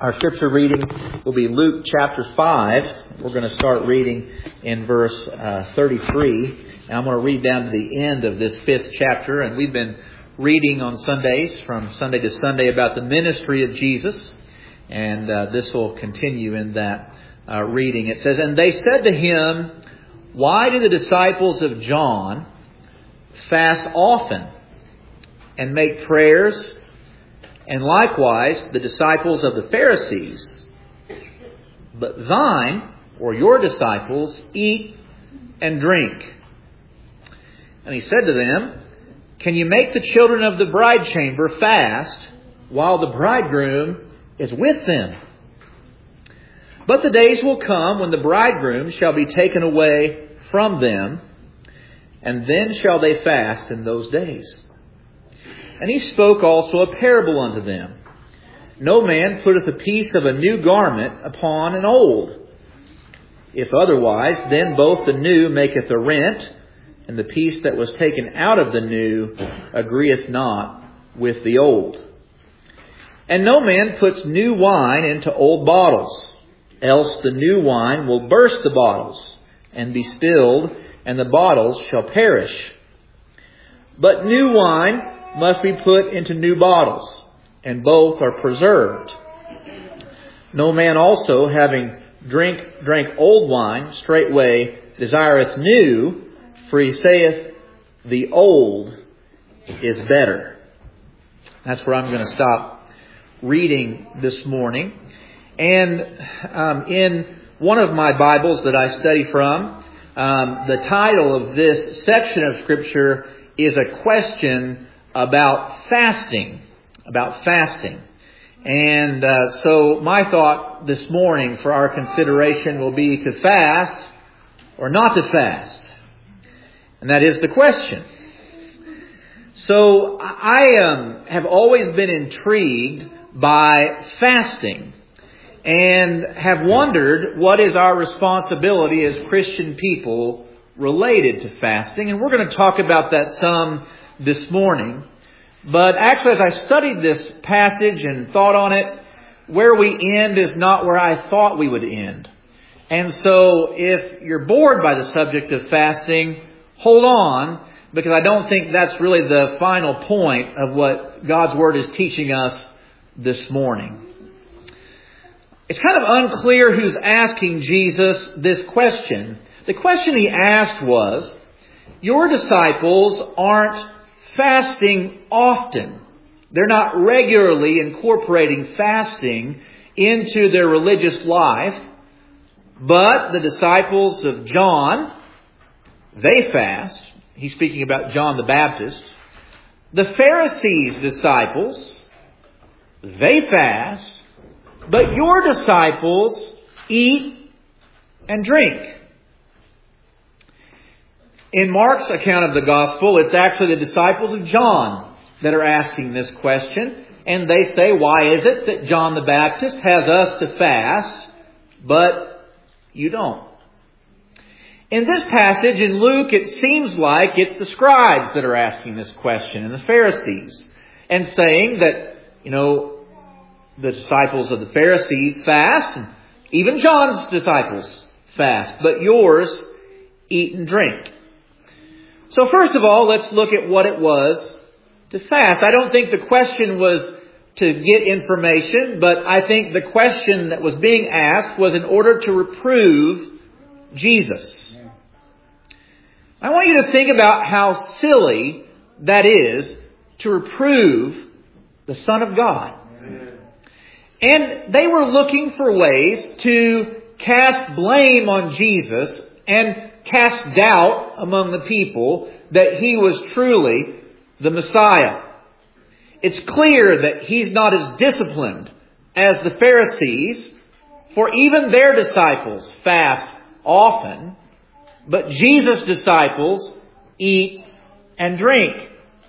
Our scripture reading will be Luke chapter 5. We're going to start reading in verse 33. And I'm going to read down to the end of this 5th chapter. And we've been reading on Sundays, from Sunday to Sunday, about the ministry of Jesus. And this will continue in that reading. It says, "And they said to him, 'Why do the disciples of John fast often and make prayers, and likewise the disciples of the Pharisees, but thine,' or your disciples, 'eat and drink?' And he said to them, 'Can you make the children of the bride chamber fast while the bridegroom is with them? But the days will come when the bridegroom shall be taken away from them, and then shall they fast in those days.' And he spoke also a parable unto them. 'No man putteth a piece of a new garment upon an old. If otherwise, then both the new maketh a rent, and the piece that was taken out of the new agreeth not with the old. And no man puts new wine into old bottles, else the new wine will burst the bottles, and be spilled, and the bottles shall perish. But new wine must be put into new bottles, and both are preserved. No man also, having drank old wine, straightway desireth new, for he saith, the old is better.'" That's where I'm going to stop reading this morning. And in one of my Bibles that I study from, the title of this section of Scripture is a question about fasting. And so my thought this morning for our consideration will be to fast or not to fast. And that is the question. So I have always been intrigued by fasting and have wondered what is our responsibility as Christian people related to fasting. And we're going to talk about that some this morning. But actually, as I studied this passage and thought on it, where we end is not where I thought we would end. And so if you're bored by the subject of fasting, hold on, because I don't think that's really the final point of what God's Word is teaching us this morning. It's kind of unclear who's asking Jesus this question. The question he asked was, your disciples aren't fasting often. They're not regularly incorporating fasting into their religious life. But the disciples of John, they fast. He's speaking about John the Baptist. The Pharisees' disciples, they fast. But your disciples eat and drink. In Mark's account of the gospel, it's actually the disciples of John that are asking this question. And they say, why is it that John the Baptist has us to fast, but you don't? In this passage in Luke, it seems like it's the scribes that are asking this question, and the Pharisees, and saying that, the disciples of the Pharisees fast, and even John's disciples fast, but yours eat and drink. So first of all, let's look at what it was to fast. I don't think the question was to get information, but I think the question that was being asked was in order to reprove Jesus. I want you to think about how silly that is to reprove the Son of God. And they were looking for ways to cast blame on Jesus and cast doubt among the people that he was truly the Messiah. It's clear that he's not as disciplined as the Pharisees, for even their disciples fast often, but Jesus' disciples eat and drink.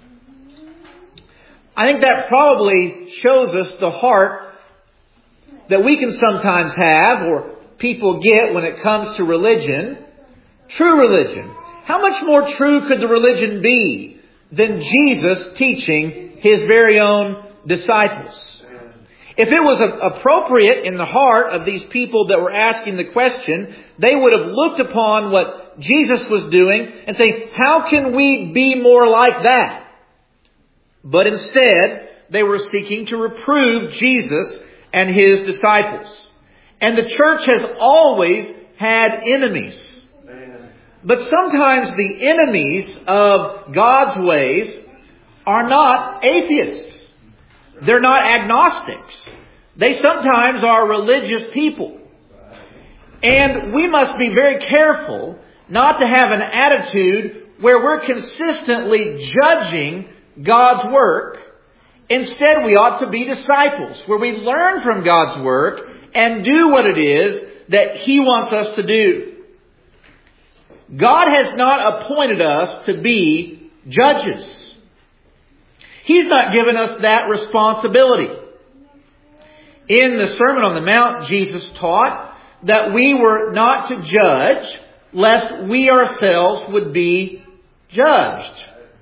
I think that probably shows us the heart that we can sometimes have, or people get when it comes to religion. True religion. How much more true could the religion be than Jesus teaching His very own disciples? If it was appropriate in the heart of these people that were asking the question, they would have looked upon what Jesus was doing and saying, how can we be more like that? But instead, they were seeking to reprove Jesus and His disciples. And the church has always had enemies. But sometimes the enemies of God's ways are not atheists. They're not agnostics. They sometimes are religious people. And we must be very careful not to have an attitude where we're consistently judging God's work. Instead, we ought to be disciples, where we learn from God's work and do what it is that He wants us to do. God has not appointed us to be judges. He's not given us that responsibility. In the Sermon on the Mount, Jesus taught that we were not to judge, lest we ourselves would be judged.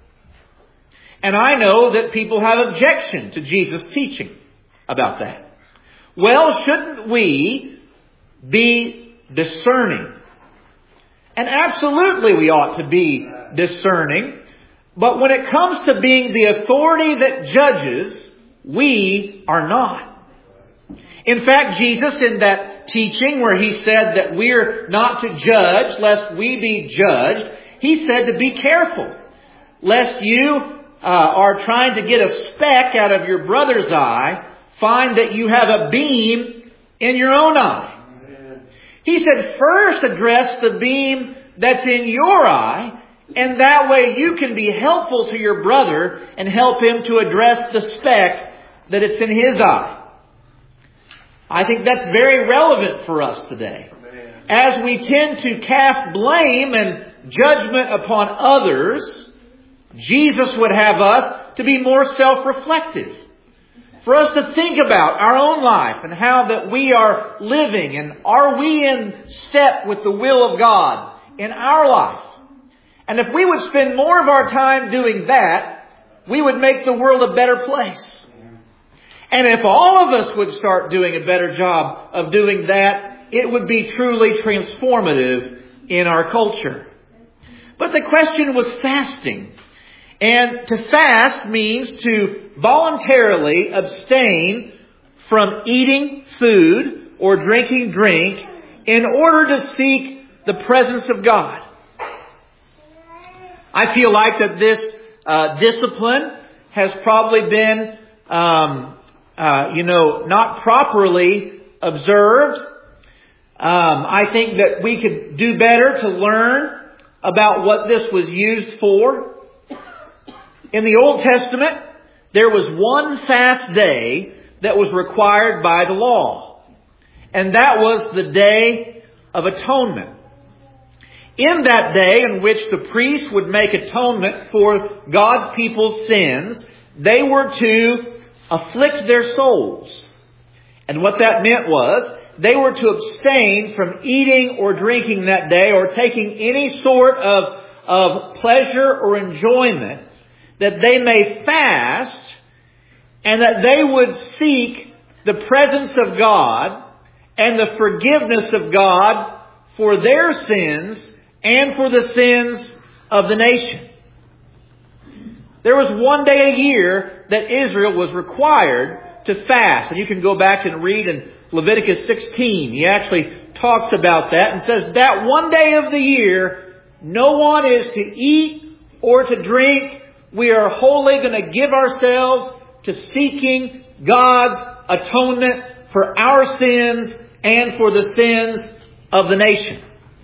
And I know that people have objection to Jesus' teaching about that. Well, shouldn't we be discerning? And absolutely we ought to be discerning. But when it comes to being the authority that judges, we are not. In fact, Jesus in that teaching where He said that we're not to judge lest we be judged, He said to be careful lest you are trying to get a speck out of your brother's eye, find that you have a beam in your own eye. He said first address the beam that's in your eye, and that way you can be helpful to your brother and help him to address the speck that it's in his eye. I think that's very relevant for us today. As we tend to cast blame and judgment upon others, Jesus would have us to be more self-reflective. For us to think about our own life and how that we are living, and are we in step with the will of God in our life. And if we would spend more of our time doing that, we would make the world a better place. And if all of us would start doing a better job of doing that, it would be truly transformative in our culture. But the question was fasting. And to fast means to voluntarily abstain from eating food or drinking drink in order to seek the presence of God. I feel like that this discipline has probably been, not properly observed. I think that we could do better to learn about what this was used for. In the Old Testament, there was one fast day that was required by the law. And that was the Day of Atonement. In that day in which the priest would make atonement for God's people's sins, they were to afflict their souls. And what that meant was they were to abstain from eating or drinking that day or taking any sort of pleasure or enjoyment, that they may fast and that they would seek the presence of God and the forgiveness of God for their sins and for the sins of the nation. There was one day a year that Israel was required to fast. And you can go back and read in Leviticus 16. He actually talks about that and says that one day of the year, no one is to eat or to drink. We are wholly going to give ourselves to seeking God's atonement for our sins and for the sins of the nation.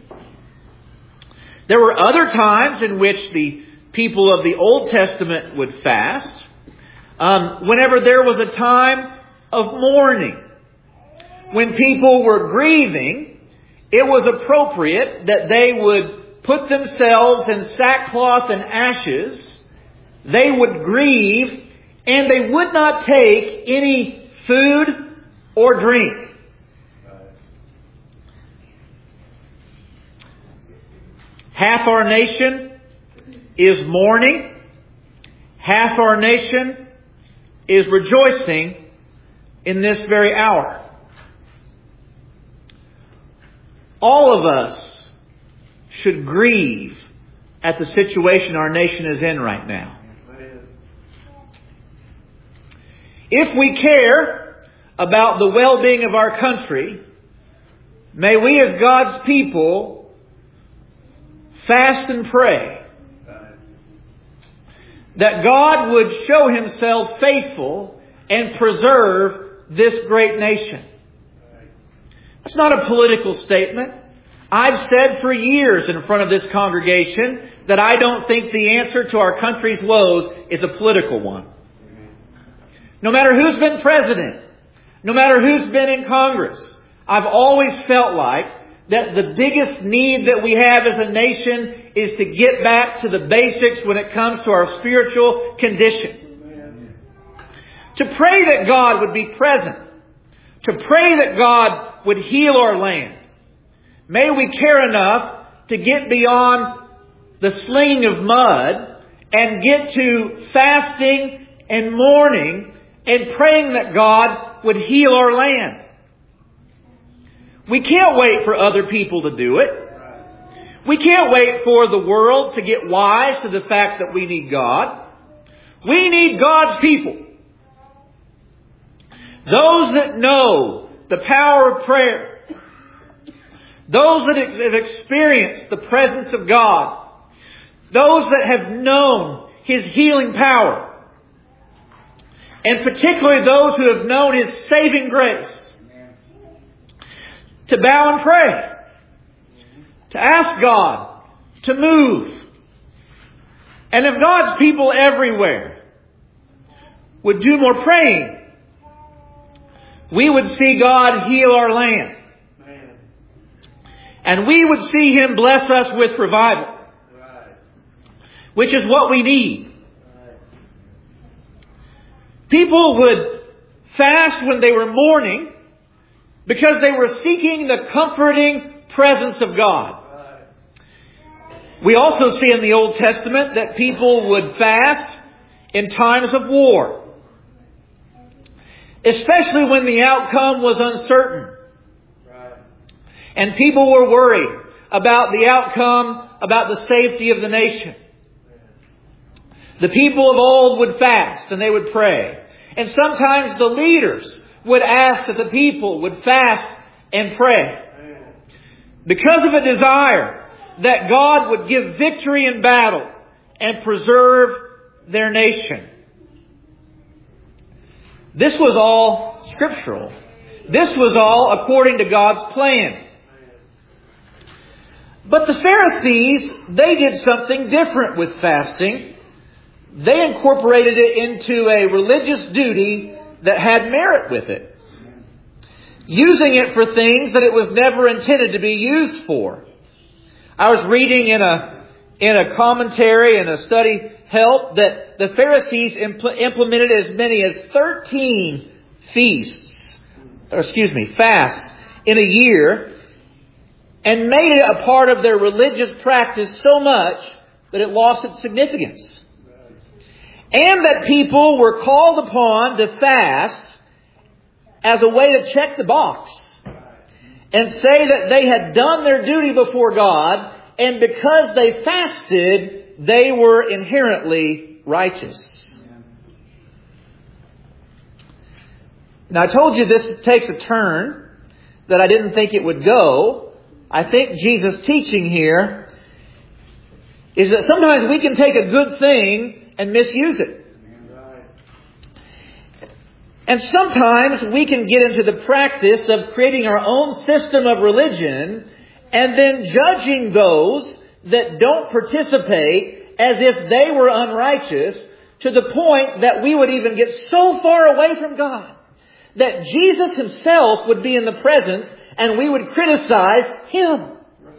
There were other times in which the people of the Old Testament would fast. Whenever there was a time of mourning, when people were grieving, it was appropriate that they would put themselves in sackcloth and ashes. They would grieve, and they would not take any food or drink. Half our nation is mourning. Half our nation is rejoicing in this very hour. All of us should grieve at the situation our nation is in right now. If we care about the well-being of our country, may we as God's people fast and pray that God would show Himself faithful and preserve this great nation. It's not a political statement. I've said for years in front of this congregation that I don't think the answer to our country's woes is a political one. No matter who's been president, no matter who's been in Congress, I've always felt like that the biggest need that we have as a nation is to get back to the basics when it comes to our spiritual condition. To pray that God would be present. To pray that God would heal our land. May we care enough to get beyond the slinging of mud and get to fasting and mourning and praying that God would heal our land. We can't wait for other people to do it. We can't wait for the world to get wise to the fact that we need God. We need God's people. Those that know the power of prayer. Those that have experienced the presence of God. Those that have known His healing power. And particularly those who have known His saving grace. To bow and pray. To ask God to move. And if God's people everywhere would do more praying, we would see God heal our land. And we would see Him bless us with revival. Which is what we need. People would fast when they were mourning because they were seeking the comforting presence of God. We also see in the Old Testament that people would fast in times of war. Especially when the outcome was uncertain. And people were worried about the outcome, about the safety of the nation. The people of old would fast and they would pray. And sometimes the leaders would ask that the people would fast and pray. Because of a desire that God would give victory in battle and preserve their nation. This was all scriptural. This was all according to God's plan. But the Pharisees, they did something different with fasting. They incorporated it into a religious duty that had merit with it. Using it for things that it was never intended to be used for. I was reading in a commentary and a study help that the Pharisees implemented as many as 13 fasts in a year and made it a part of their religious practice so much that it lost its significance. And that people were called upon to fast as a way to check the box and say that they had done their duty before God, and because they fasted, they were inherently righteous. Now, I told you this takes a turn that I didn't think it would go. I think Jesus' teaching here is that sometimes we can take a good thing and misuse it. And sometimes we can get into the practice of creating our own system of religion and then judging those that don't participate as if they were unrighteous, to the point that we would even get so far away from God that Jesus Himself would be in the presence and we would criticize Him.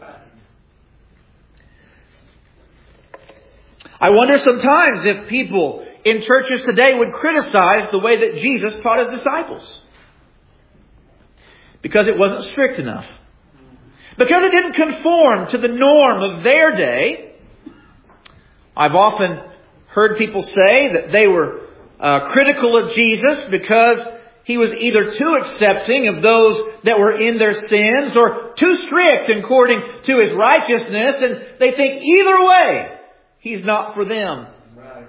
I wonder sometimes if people in churches today would criticize the way that Jesus taught His disciples. Because it wasn't strict enough. Because it didn't conform to the norm of their day. I've often heard people say that they were critical of Jesus because he was either too accepting of those that were in their sins or too strict according to his righteousness, and they think either way, he's not for them. Right.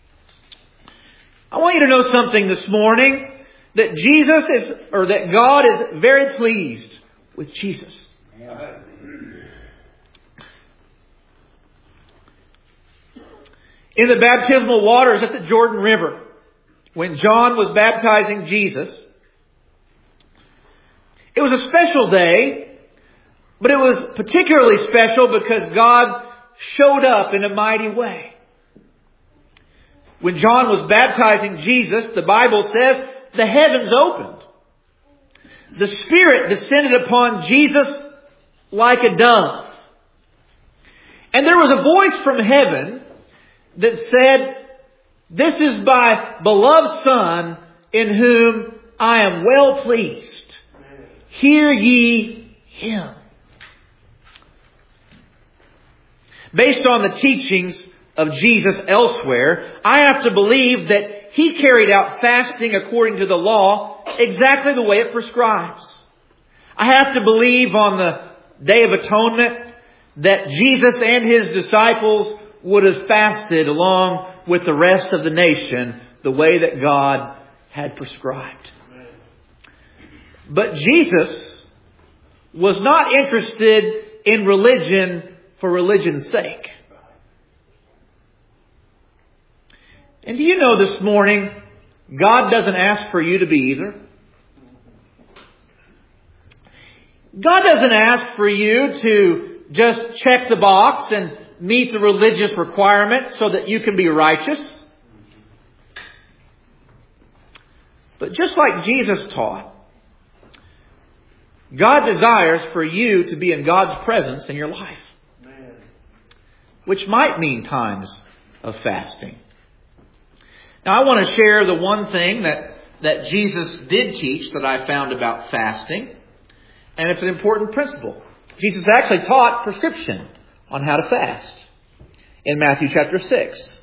I want you to know something this morning, that God is very pleased with Jesus. Amen. In the baptismal waters at the Jordan River, when John was baptizing Jesus, it was a special day, but it was particularly special because God showed up in a mighty way. When John was baptizing Jesus, the Bible says the heavens opened. The Spirit descended upon Jesus like a dove. And there was a voice from heaven that said, "This is my beloved Son, in whom I am well pleased. Hear ye Him." Based on the teachings of Jesus elsewhere, I have to believe that He carried out fasting according to the law exactly the way it prescribes. I have to believe on the Day of Atonement that Jesus and His disciples would have fasted along with the rest of the nation the way that God had prescribed. But Jesus was not interested in religion for religion's sake. And do you know this morning, God doesn't ask for you to be either. God doesn't ask for you to just check the box and meet the religious requirements so that you can be righteous. But just like Jesus taught, God desires for you to be in God's presence in your life. Which might mean times of fasting. Now I want to share the one thing that Jesus did teach that I found about fasting. And it's an important principle. Jesus actually taught prescription on how to fast in Matthew chapter 6.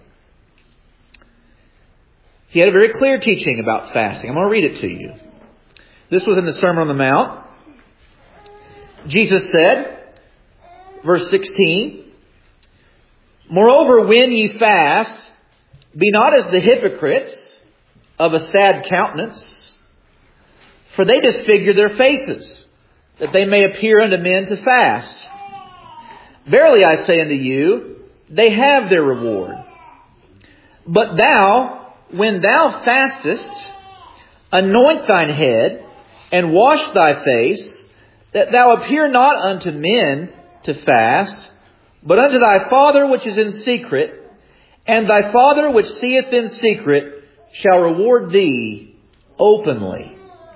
He had a very clear teaching about fasting. I'm going to read it to you. This was in the Sermon on the Mount. Jesus said, verse 16, "Moreover, when ye fast, be not as the hypocrites of a sad countenance, for they disfigure their faces, that they may appear unto men to fast. Verily I say unto you, they have their reward. But thou, when thou fastest, anoint thine head, and wash thy face, that thou appear not unto men to fast, but unto thy Father which is in secret, and thy Father which seeth in secret shall reward thee openly."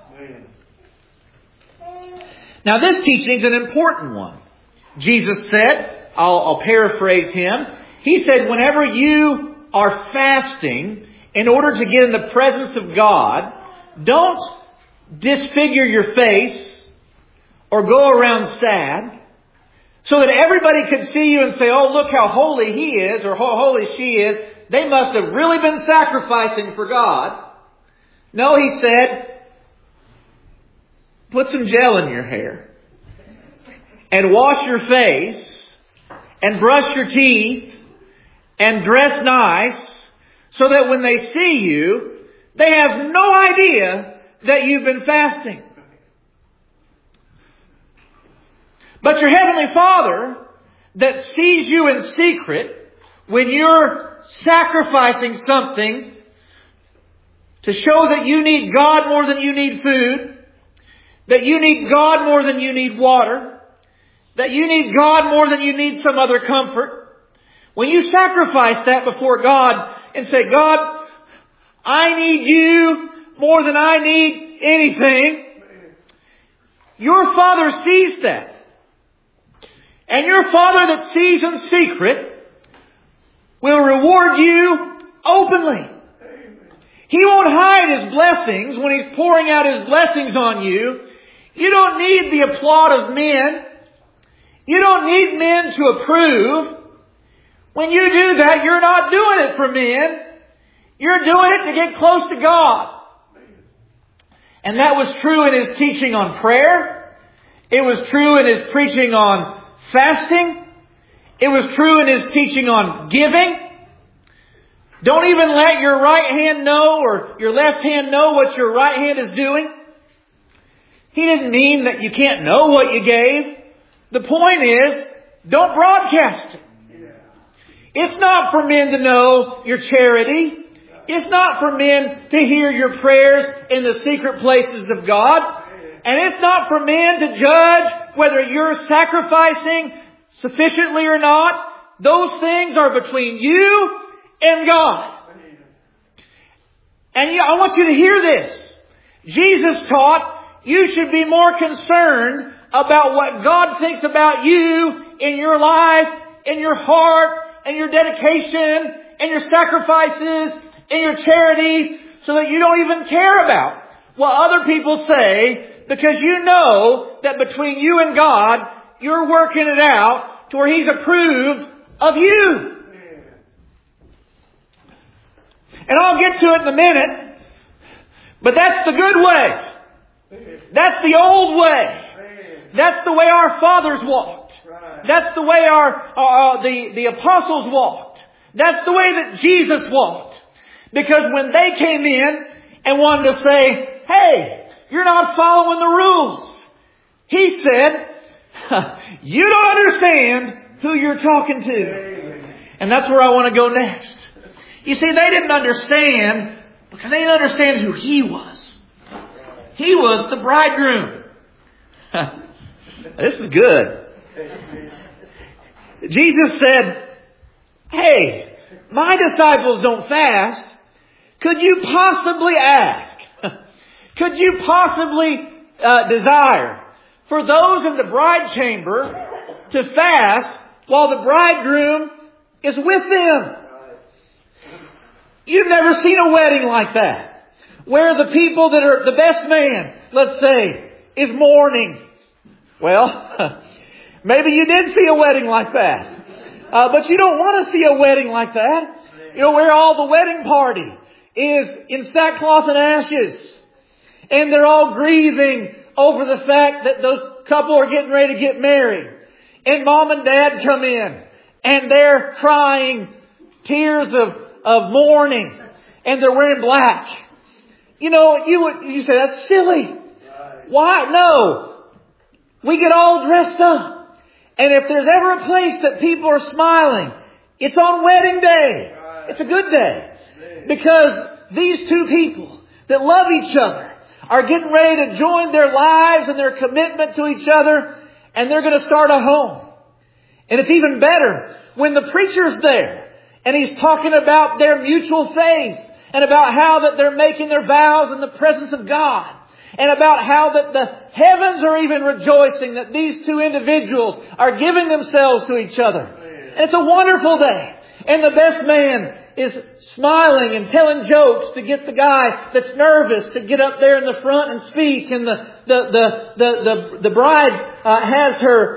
Now this teaching is an important one. Jesus said, I'll paraphrase Him. He said, whenever you are fasting, in order to get in the presence of God, don't disfigure your face or go around sad so that everybody could see you and say, "Oh, look how holy he is or how holy she is. They must have really been sacrificing for God." No, He said, put some gel in your hair and wash your face and brush your teeth and dress nice so that when they see you, they have no idea that you've been fasting. But your Heavenly Father that sees you in secret when you're sacrificing something to show that you need God more than you need food, that you need God more than you need water, that you need God more than you need some other comfort. When you sacrifice that before God and say, "God, I need you more than I need anything," your Father sees that. And your Father that sees in secret will reward you openly. He won't hide His blessings when He's pouring out His blessings on you. You don't need the applaud of men. You don't need men to approve. When you do that, you're not doing it for men. You're doing it to get close to God. And that was true in His teaching on prayer. It was true in His preaching on fasting. It was true in His teaching on giving. Don't even let your right hand know or your left hand know what your right hand is doing. He didn't mean that you can't know what you gave. The point is, don't broadcast it. It's not for men to know your charity. It's not for men to hear your prayers in the secret places of God. And it's not for men to judge whether you're sacrificing sufficiently or not. Those things are between you and God. And I want you to hear this. Jesus taught you should be more concerned about what God thinks about you in your life, in your heart, and your dedication, and your sacrifices, and your charity, so that you don't even care about what other people say, because you know that between you and God, you're working it out to where He's approved of you. And I'll get to it in a minute, but that's the good way. That's the old way. That's the way our fathers walked. That's the way the apostles walked. That's the way that Jesus walked. Because when they came in and wanted to say, hey, you're not following the rules, He said, you don't understand who you're talking to. And that's where I want to go next. You see, they didn't understand because they didn't understand who He was. He was the bridegroom. This is good. Jesus said, hey, my disciples don't fast. Could you possibly ask? Could you possibly desire for those in the bride chamber to fast while the bridegroom is with them? You've never seen a wedding like that, where the people that are the best man, let's say, is mourning. Well, maybe you did see a wedding like that. But you don't want to see a wedding like that. You know, where all the wedding party is in sackcloth and ashes. And they're all grieving over the fact that those couple are getting ready to get married. And mom and dad come in and they're crying tears of mourning. And they're wearing black. You know, you say, that's silly. Why? No. We get all dressed up. And if there's ever a place that people are smiling, it's on wedding day. It's a good day. Because these two people that love each other are getting ready to join their lives and their commitment to each other. And they're going to start a home. And it's even better when the preacher's there. And he's talking about their mutual faith. And about how that they're making their vows in the presence of God. And about how that the heavens are even rejoicing that these two individuals are giving themselves to each other. And it's a wonderful day. And the best man is smiling and telling jokes to get the guy that's nervous to get up there in the front and speak. And the bride has her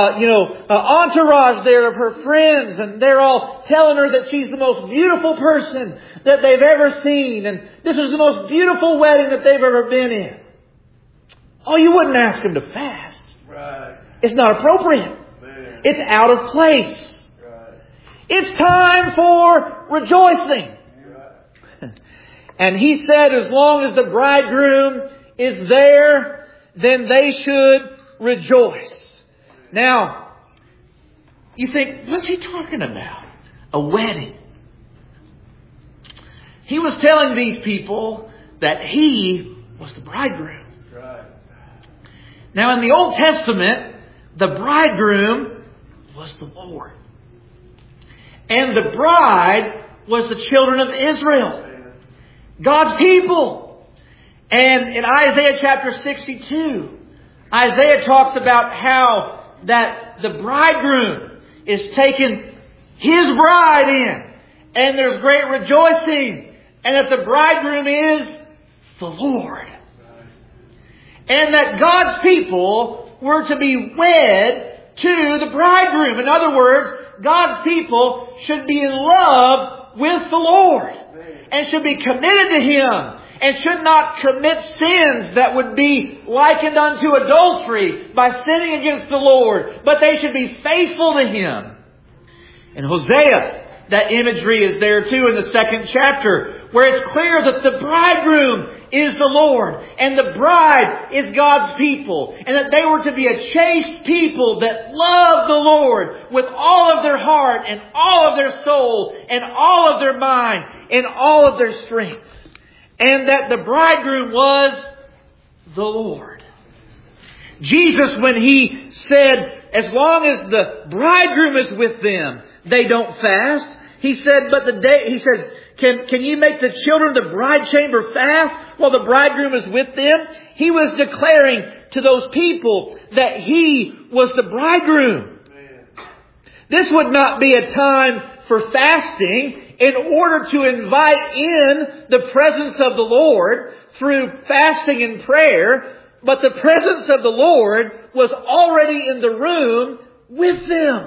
entourage there of her friends, and they're all telling her that she's the most beautiful person that they've ever seen, and this is the most beautiful wedding that they've ever been in. Oh, you wouldn't ask them to fast. Right. It's not appropriate. Man. It's out of place. Right. It's time for rejoicing. Right. And He said as long as the bridegroom is there, then they should rejoice. Now, you think, what's He talking about? A wedding. He was telling these people that He was the bridegroom. Right. Now, in the Old Testament, the bridegroom was the Lord. And the bride was the children of Israel. God's people. And in Isaiah chapter 62, Isaiah talks about how that the bridegroom is taking his bride in. And there's great rejoicing. And that the bridegroom is the Lord. And that God's people were to be wed to the bridegroom. In other words, God's people should be in love with the Lord. And should be committed to Him. and should not commit sins that would be likened unto adultery by sinning against the Lord, but they should be faithful to Him. In Hosea, that imagery is there too in the 2nd chapter, where it's clear that the bridegroom is the Lord and the bride is God's people, and that they were to be a chaste people that love the Lord with all of their heart and all of their soul and all of their mind and all of their strength. And that the bridegroom was the Lord. Jesus, when He said, as long as the bridegroom is with them, they don't fast. He said, can you make the children of the bride chamber fast while the bridegroom is with them? He was declaring to those people that He was the bridegroom. This would not be a time for fasting in order to invite in the presence of the Lord through fasting and prayer, but the presence of the Lord was already in the room with them.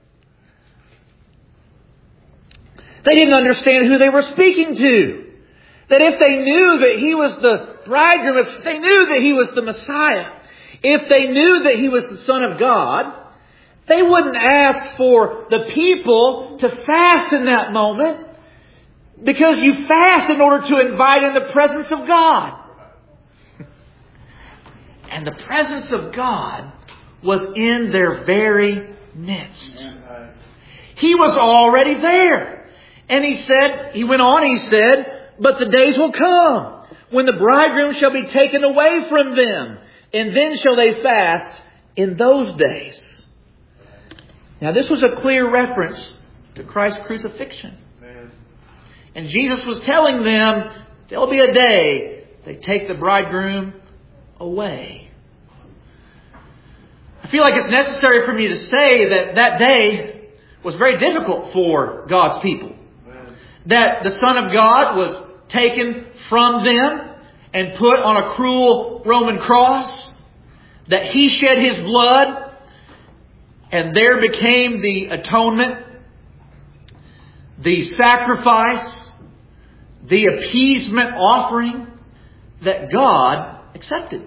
They didn't understand who they were speaking to. That if they knew that He was the bridegroom, if they knew that He was the Messiah, if they knew that He was the Son of God, they wouldn't ask for the people to fast in that moment, because you fast in order to invite in the presence of God. And the presence of God was in their very midst. He was already there. And He went on, but the days will come when the bridegroom shall be taken away from them, and then shall they fast in those days. Now this was a clear reference to Christ's crucifixion. And Jesus was telling them, there'll be a day they take the bridegroom away. I feel like it's necessary for me to say that that day was very difficult for God's people. That the Son of God was taken from them and put on a cruel Roman cross. That He shed His blood, and there became the atonement, the sacrifice, the appeasement offering that God accepted.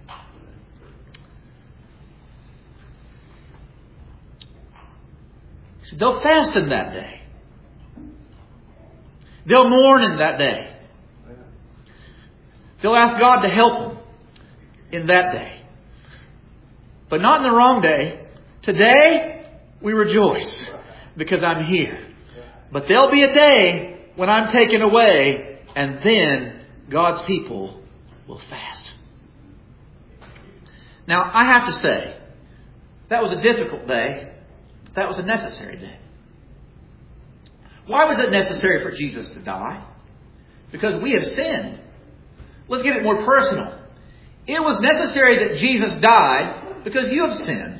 So they'll fast in that day. They'll mourn in that day. They'll ask God to help them in that day. But not in the wrong day. Today, we rejoice because I'm here. But there'll be a day when I'm taken away, and then God's people will fast. Now, I have to say, that was a difficult day. That was a necessary day. Why was it necessary for Jesus to die? Because we have sinned. Let's get it more personal. It was necessary that Jesus died because you have sinned.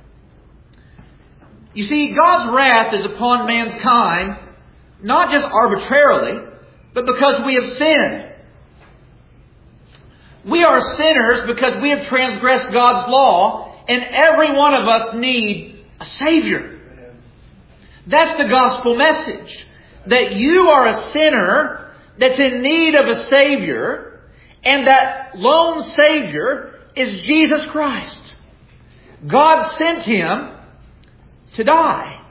You see, God's wrath is upon mankind, not just arbitrarily, but because we have sinned. We are sinners because we have transgressed God's law, and every one of us need a Savior. That's the gospel message. That you are a sinner that's in need of a Savior, and that lone Savior is Jesus Christ. God sent Him to die.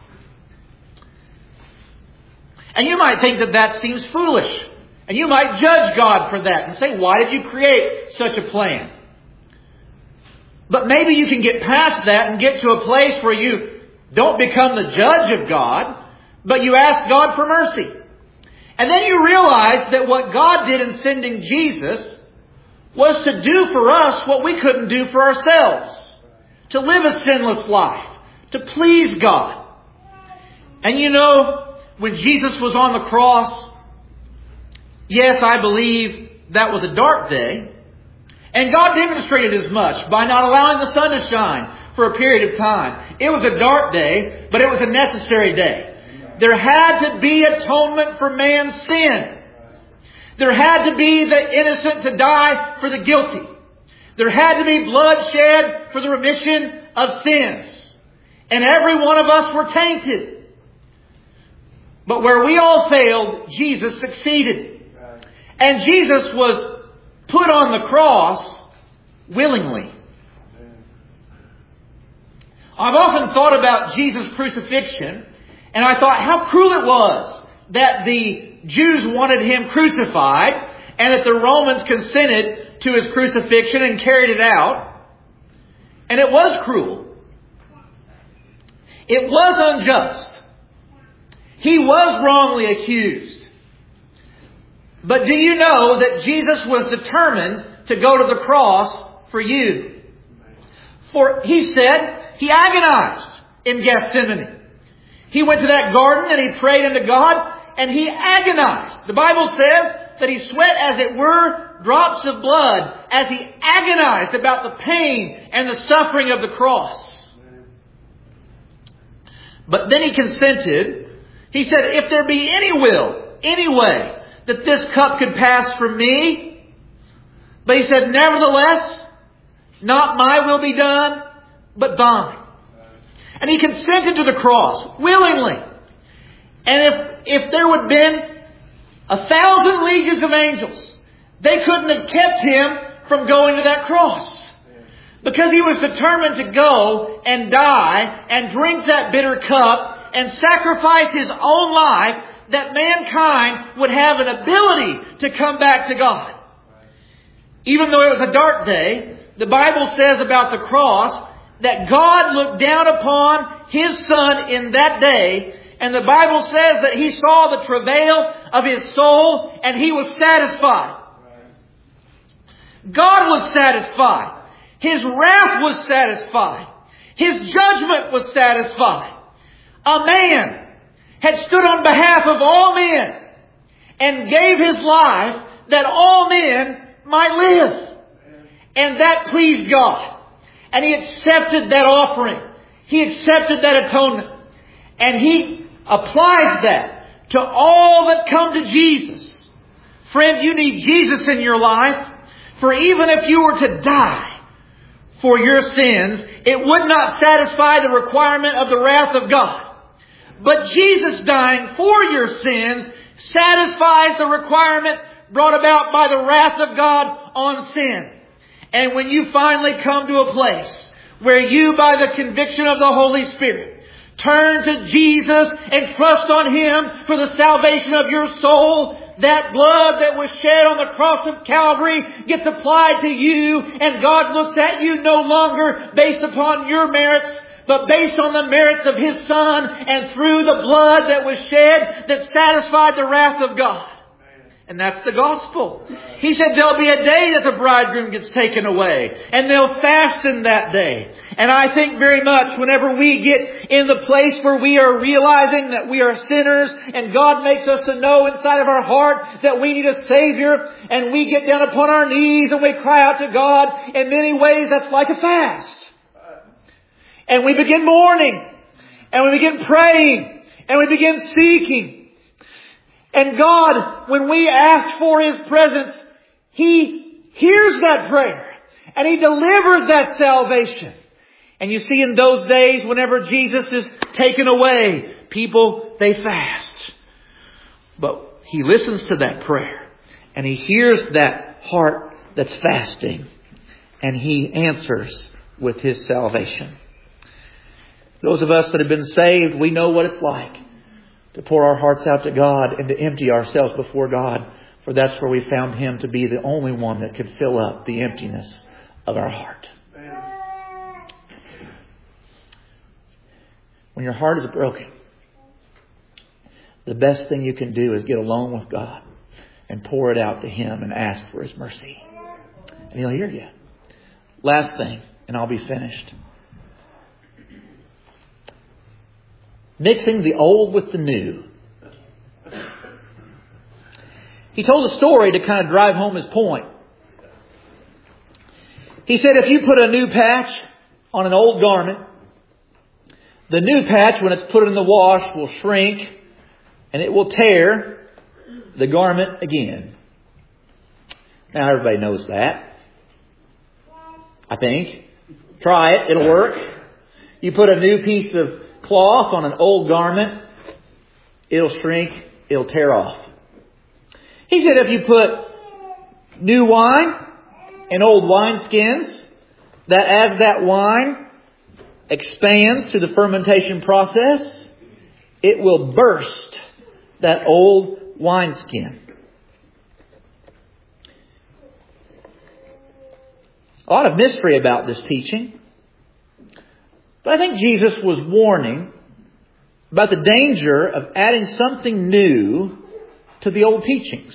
And you might think that that seems foolish. And you might judge God for that and say, why did you create such a plan? But maybe you can get past that and get to a place where you don't become the judge of God, but you ask God for mercy. And then you realize that what God did in sending Jesus was to do for us what we couldn't do for ourselves. To live a sinless life. To please God. And you know, when Jesus was on the cross, yes, I believe that was a dark day. And God demonstrated as much by not allowing the sun to shine for a period of time. It was a dark day, but it was a necessary day. There had to be atonement for man's sin. There had to be the innocent to die for the guilty. There had to be blood shed for the remission of sins. And every one of us were tainted. But where we all failed, Jesus succeeded. And Jesus was put on the cross willingly. I've often thought about Jesus' crucifixion, and I thought how cruel it was that the Jews wanted Him crucified and that the Romans consented to His crucifixion and carried it out. And it was cruel. It was unjust. He was wrongly accused. But do you know that Jesus was determined to go to the cross for you? For He said He agonized in Gethsemane. He went to that garden and He prayed unto God and He agonized. The Bible says that He sweat as it were drops of blood as He agonized about the pain and the suffering of the cross. But then He consented. He said, if there be any will, any way, that this cup could pass from me. But He said, nevertheless, not my will be done, but thine. And He consented to the cross willingly. And if there would have been 1,000 legions of angels, they couldn't have kept Him from going to that cross. Because He was determined to go and die and drink that bitter cup and sacrifice His own life that mankind would have an ability to come back to God. Even though it was a dark day, the Bible says about the cross that God looked down upon His Son in that day, and the Bible says that He saw the travail of His soul and He was satisfied. God was satisfied. His wrath was satisfied. His judgment was satisfied. A man had stood on behalf of all men and gave His life that all men might live. And that pleased God. And He accepted that offering. He accepted that atonement. And He applies that to all that come to Jesus. Friend, you need Jesus in your life. For even if you were to die for your sins, it would not satisfy the requirement of the wrath of God. But Jesus dying for your sins satisfies the requirement brought about by the wrath of God on sin. And when you finally come to a place where you, by the conviction of the Holy Spirit, turn to Jesus and trust on Him for the salvation of your soul, that blood that was shed on the cross of Calvary gets applied to you, and God looks at you no longer based upon your merits, but based on the merits of His Son and through the blood that was shed that satisfied the wrath of God. And that's the gospel. He said there'll be a day that the bridegroom gets taken away. And they'll fasten that day. And I think very much whenever we get in the place where we are realizing that we are sinners and God makes us to know inside of our heart that we need a Savior, and we get down upon our knees and we cry out to God, in many ways that's like a fast. And we begin mourning. And we begin praying. And we begin seeking. And God, when we ask for His presence, He hears that prayer. And He delivers that salvation. And you see in those days, whenever Jesus is taken away, people, they fast. But He listens to that prayer. And He hears that heart that's fasting. And He answers with His salvation. Those of us that have been saved, we know what it's like to pour our hearts out to God and to empty ourselves before God. For that's where we found Him to be the only one that could fill up the emptiness of our heart. When your heart is broken, the best thing you can do is get alone with God and pour it out to Him and ask for His mercy. And He'll hear you. Last thing, and I'll be finished. Mixing the old with the new. He told a story to kind of drive home his point. He said if you put a new patch on an old garment, the new patch, when it's put in the wash, will shrink and it will tear the garment again. Now everybody knows that. I think. Try it. It'll work. You put a new piece of cloth on an old garment, it'll shrink, it'll tear off. He said if you put new wine in old wineskins, that as that wine expands through the fermentation process, it will burst that old wineskin. A lot of mystery about this teaching. But I think Jesus was warning about the danger of adding something new to the old teachings.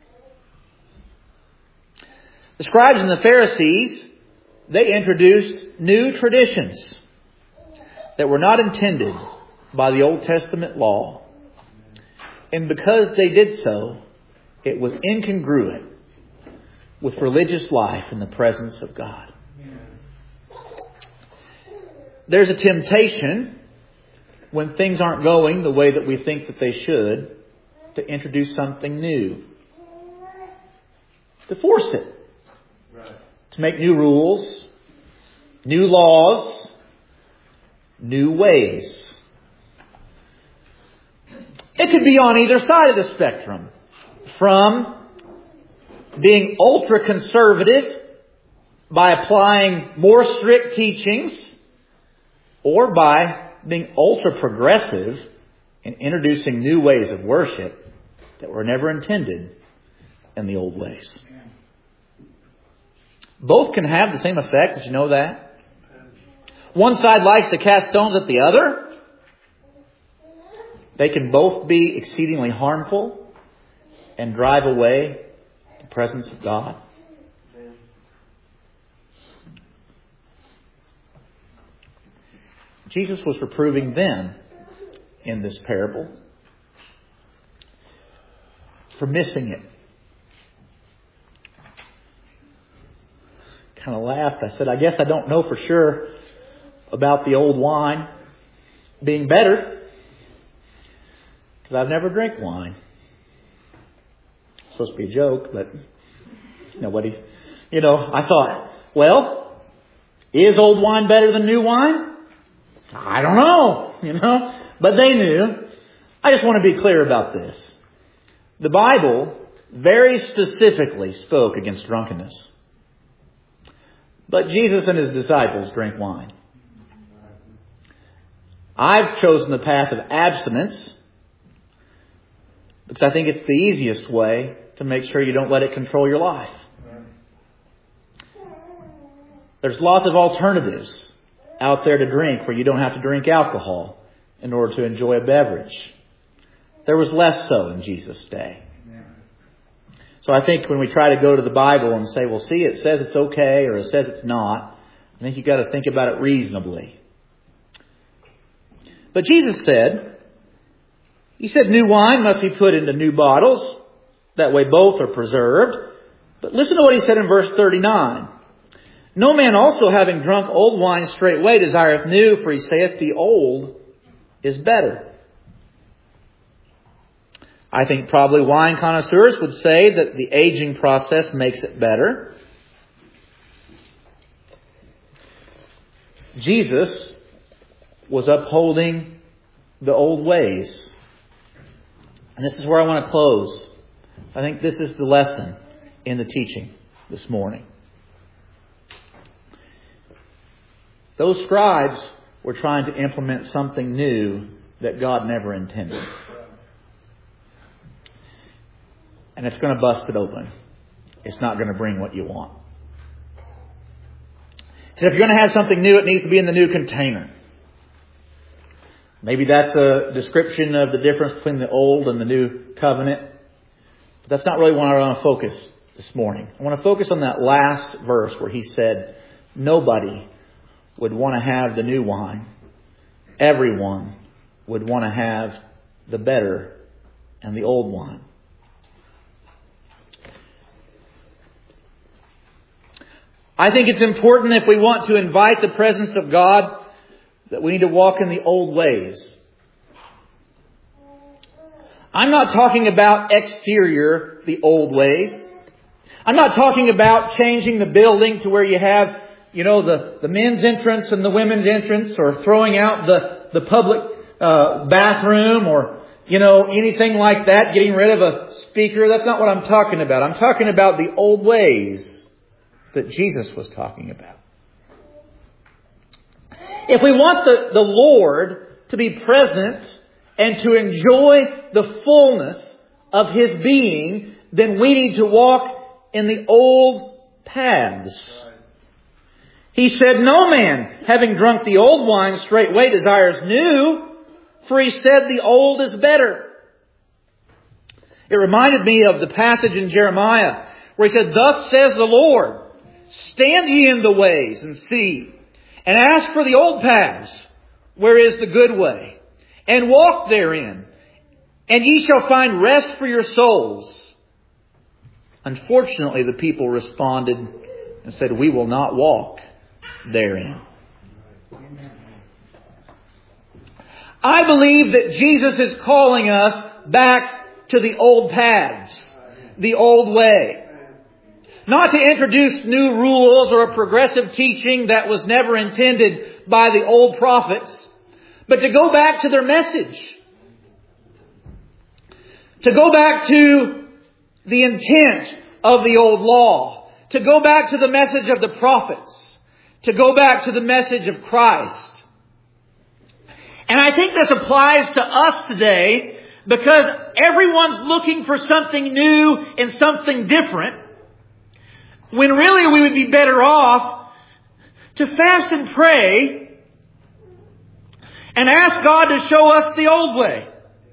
The scribes and the Pharisees, they introduced new traditions that were not intended by the Old Testament law. And because they did so, it was incongruent with religious life in the presence of God. There's a temptation when things aren't going the way that we think that they should to introduce something new. To force it. To make new rules, new laws, new ways. It could be on either side of the spectrum. From being ultra-conservative by applying more strict teachings, or by being ultra-progressive and introducing new ways of worship that were never intended in the old ways. Both can have the same effect. Did you know that? One side likes to cast stones at the other. They can both be exceedingly harmful and drive away the presence of God. Jesus was reproving them in this parable for missing it. Kind of laughed. I said, I guess I don't know for sure about the old wine being better, because I've never drank wine. It's supposed to be a joke, but nobody, I thought, well, is old wine better than new wine? I don't know, but they knew. I just want to be clear about this. The Bible very specifically spoke against drunkenness. But Jesus and His disciples drank wine. I've chosen the path of abstinence because I think it's the easiest way to make sure you don't let it control your life. There's lots of alternatives out there to drink where you don't have to drink alcohol in order to enjoy a beverage. There was less so in Jesus' day. So I think when we try to go to the Bible and say, well, see, it says it's okay or it says it's not, I think you've got to think about it reasonably. But Jesus said, He said new wine must be put into new bottles. That way both are preserved. But listen to what He said in verse 39. No man also having drunk old wine straightway desireth new, for he saith the old is better. I think probably wine connoisseurs would say that the aging process makes it better. Jesus was upholding the old ways. And this is where I want to close. I think this is the lesson in the teaching this morning. Those scribes were trying to implement something new that God never intended. And it's going to bust it open. It's not going to bring what you want. So if you're going to have something new, it needs to be in the new container. Maybe that's a description of the difference between the old and the new covenant. But that's not really where I want to focus this morning. I want to focus on that last verse where He said, nobody would want to have the new wine. Everyone would want to have the better and the old wine. I think it's important if we want to invite the presence of God that we need to walk in the old ways. I'm not talking about exterior, the old ways. I'm not talking about changing the building to where you have, the men's entrance and the women's entrance, or throwing out the public bathroom, or, anything like that, getting rid of a speaker. That's not what I'm talking about. I'm talking about the old ways that Jesus was talking about. If we want the Lord to be present and to enjoy the fullness of His being, then we need to walk in the old paths. He said, "No man, having drunk the old wine, straightway desires new, for He said the old is better." It reminded me of the passage in Jeremiah where He said, "Thus says the Lord, stand ye in the ways and see, and ask for the old paths, where is the good way, and walk therein, and ye shall find rest for your souls." Unfortunately, the people responded and said, "We will not walk therein." I believe that Jesus is calling us back to the old paths, the old way. Not to introduce new rules or a progressive teaching that was never intended by the old prophets, but to go back to their message. To go back to the intent of the old law. To go back to the message of the prophets. To go back to the message of Christ. And I think this applies to us today because everyone's looking for something new and something different, when really we would be better off to fast and pray and ask God to show us the old way.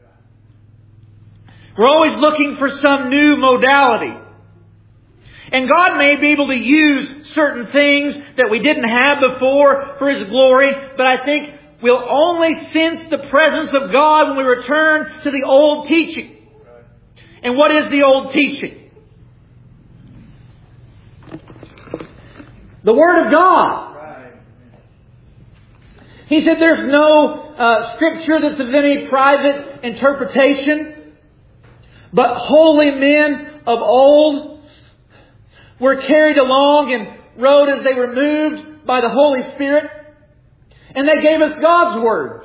We're always looking for some new modality. And God may be able to use certain things that we didn't have before for His glory, but I think we'll only sense the presence of God when we return to the old teaching. And what is the old teaching? The Word of God. He said there's no Scripture that's of any private interpretation, but holy men of old were carried along and rode as they were moved by the Holy Spirit. And they gave us God's Word.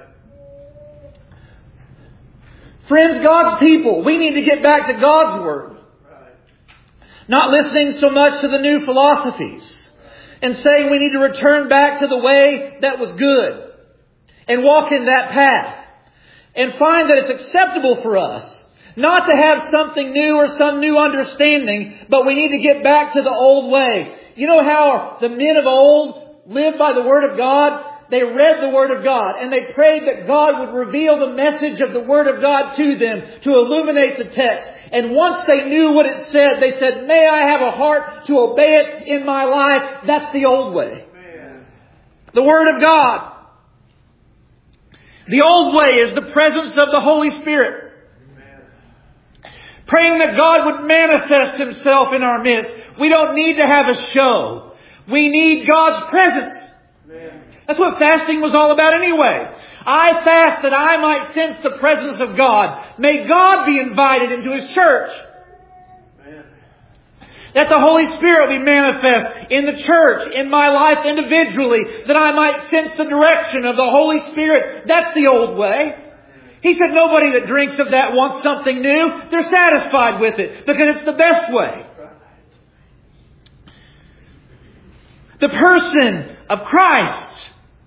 Friends, God's people, we need to get back to God's Word. Not listening so much to the new philosophies and saying we need to return back to the way that was good and walk in that path and find that it's acceptable for us not to have something new or some new understanding, but we need to get back to the old way. You know how the men of old lived by the Word of God? They read the Word of God and they prayed that God would reveal the message of the Word of God to them to illuminate the text. And once they knew what it said, they said, "May I have a heart to obey it in my life." That's the old way. Amen. The Word of God. The old way is the presence of the Holy Spirit. Praying that God would manifest Himself in our midst. We don't need to have a show. We need God's presence. Amen. That's what fasting was all about anyway. I fast that I might sense the presence of God. May God be invited into His church. Amen. That the Holy Spirit be manifest in the church, in my life individually, that I might sense the direction of the Holy Spirit. That's the old way. He said nobody that drinks of that wants something new. They're satisfied with it because it's the best way. The person of Christ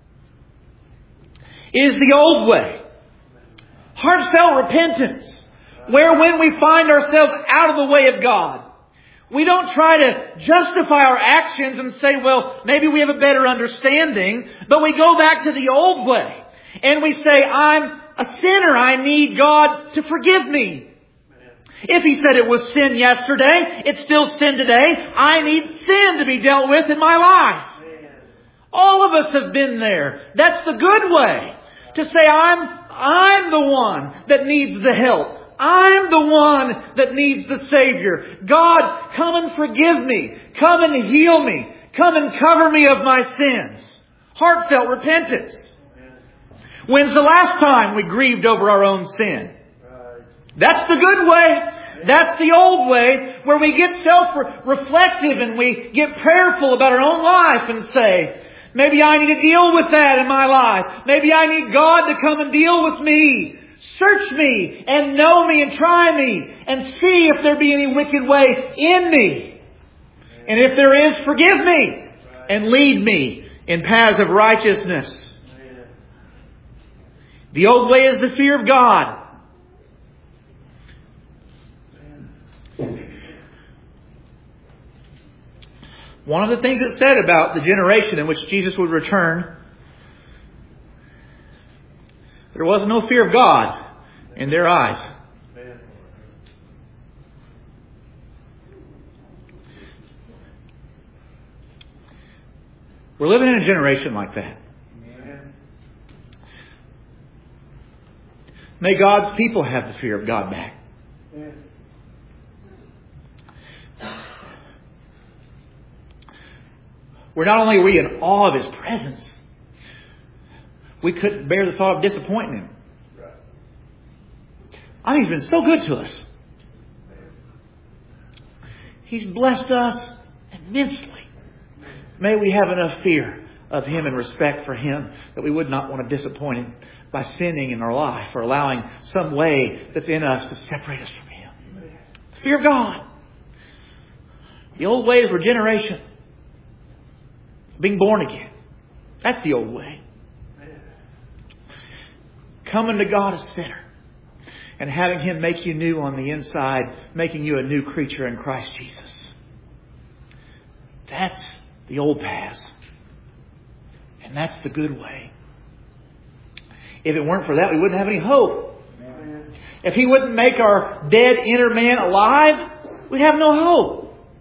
is the old way. Heartfelt repentance. Where when we find ourselves out of the way of God, we don't try to justify our actions and say, well, maybe we have a better understanding, but we go back to the old way. And we say, I'm a sinner. I need God to forgive me. If He said it was sin yesterday, it's still sin today. I need sin to be dealt with in my life. All of us have been there. That's the good way. To say, I'm the one that needs the help. I'm the one that needs the Savior. God, come and forgive me. Come and heal me. Come and cover me of my sins. Heartfelt repentance. When's the last time we grieved over our own sin? That's the good way. That's the old way where we get self-reflective and we get prayerful about our own life and say, maybe I need to deal with that in my life. Maybe I need God to come and deal with me Search me and know me and try me and see if there be any wicked way in me. And if there is, forgive me and lead me in paths of righteousness. The old way is the fear of God. One of the things it said about the generation in which Jesus would return, there was no fear of God in their eyes. We're living in a generation like that. May God's people have the fear of God back. Where not only are we in awe of His presence, we couldn't bear the thought of disappointing Him. I mean, He's been so good to us. He's blessed us immensely. May we have enough fear of Him and respect for Him that we would not want to disappoint Him by sinning in our life or allowing some way that's in us to separate us from Him. The fear of God. The old ways were generation. Being born again. That's the old way. Coming to God a sinner and having Him make you new on the inside, making you a new creature in Christ Jesus. That's the old paths. And that's the good way. If it weren't for that, we wouldn't have any hope. If He wouldn't make our dead inner man alive, we'd have no hope.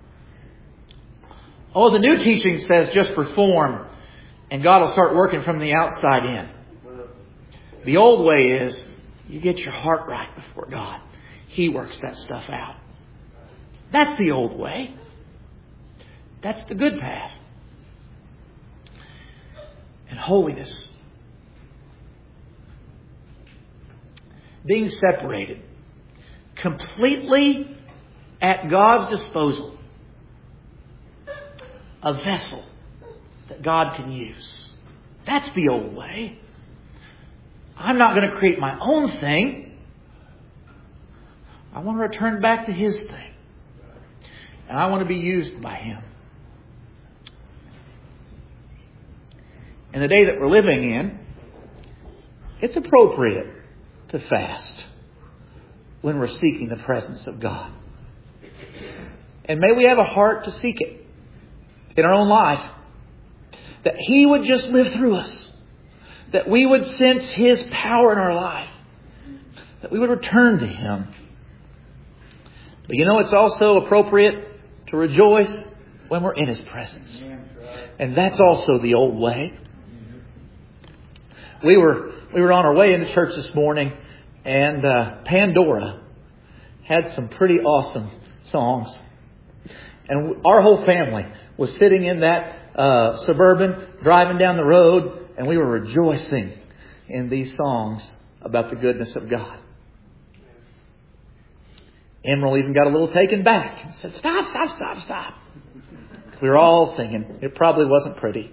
Oh, the new teaching says just reform and God will start working from the outside in. The old way is you get your heart right before God. He works that stuff out. That's the old way. That's the good path. And holiness. Being separated. Completely at God's disposal. A vessel that God can use. That's the old way. I'm not going to create my own thing. I want to return back to His thing. And I want to be used by Him. In the day that we're living in, it's appropriate to fast when we're seeking the presence of God. And may we have a heart to seek it in our own life. That He would just live through us. That we would sense His power in our life. That we would return to Him. But you know, it's also appropriate to rejoice when we're in His presence. And that's also the old way. We were on our way into church this morning, and Pandora had some pretty awesome songs. And our whole family was sitting in that Suburban, driving down the road, and we were rejoicing in these songs about the goodness of God. Emerald even got a little taken back and said, Stop. We were all singing. It probably wasn't pretty.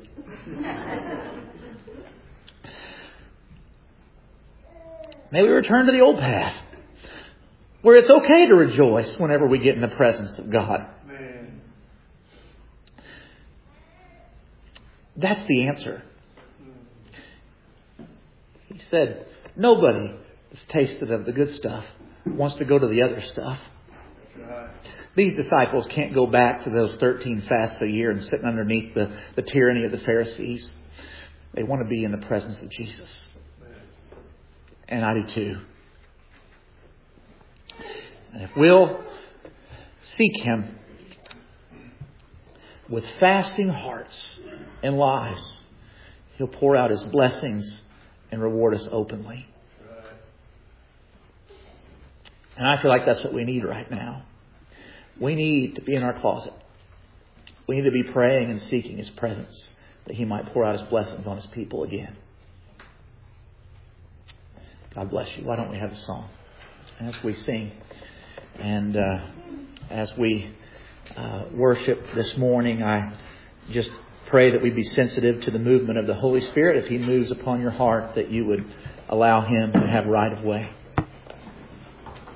May we return to the old path, where it's okay to rejoice whenever we get in the presence of God. That's the answer. He said, nobody that's tasted of the good stuff wants to go to the other stuff. These disciples can't go back to those 13 fasts a year and sitting underneath the tyranny of the Pharisees. They want to be in the presence of Jesus. And I do too. And if we'll seek Him with fasting hearts and lives, He'll pour out His blessings and reward us openly. And I feel like that's what we need right now. We need to be in our closet. We need to be praying and seeking His presence, that He might pour out His blessings on His people again. God bless you. Why don't we have a song as we sing and as we worship this morning? I just pray that we be sensitive to the movement of the Holy Spirit. If He moves upon your heart, that you would allow Him to have right of way.